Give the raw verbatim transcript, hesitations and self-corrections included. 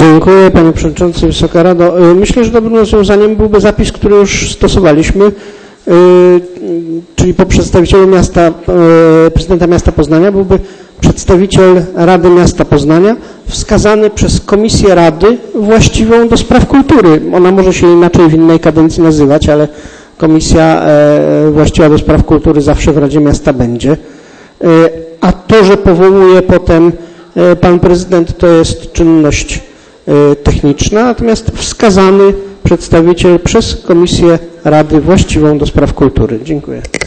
Dziękuję Panie Przewodniczący, Wysoka Rado. Myślę, że dobrym rozwiązaniem byłby zapis, który już stosowaliśmy, czyli po przedstawicielu miasta, prezydenta miasta Poznania byłby przedstawiciel Rady Miasta Poznania wskazany przez Komisję Rady właściwą do spraw kultury. Ona może się inaczej w innej kadencji nazywać, ale Komisja właściwa do spraw kultury zawsze w Radzie Miasta będzie. A to, że powołuje potem Pan Prezydent, to jest czynność techniczna, natomiast wskazany przedstawiciel przez Komisję Rady właściwą do spraw kultury. Dziękuję.